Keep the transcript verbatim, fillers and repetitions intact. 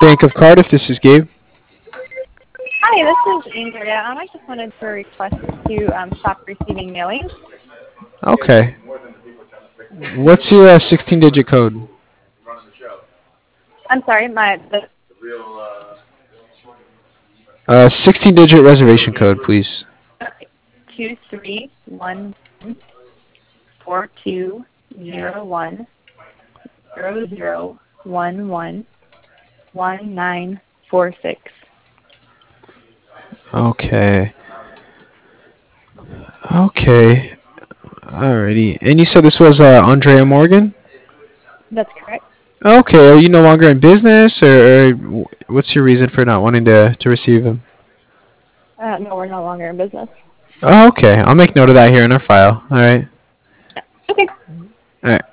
Bank of Cardiff. This is Gabe. Hi, this is Andrea. Um, I just wanted to request to um, stop receiving mailings. Okay. What's your uh, sixteen-digit code? I'm sorry, my the Uh, sixteen-digit reservation code, please. two three one four two zero one zero zero one one one nine four six. Okay. Okay. Alrighty. And you said this was uh, Andrea Morgan? That's correct. Okay. Are you no longer in business, or, or what's your reason for not wanting to, to receive them? Uh, no, we're no longer in business. Oh, okay. I'll make note of that here in our file. All right. Okay. All right.